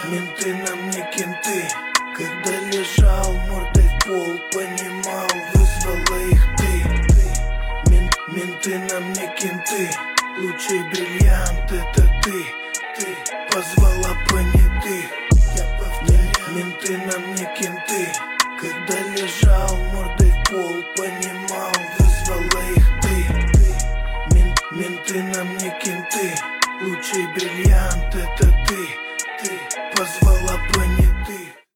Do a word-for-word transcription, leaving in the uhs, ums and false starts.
Менты нам не кенты. Когда лежал мордой в пол, понимал, вызвала их ты. Мен, менты нам не кенты. Лучший бриллиант это ты. Ты позвала понятых. Я повторяю, менты нам не кенты.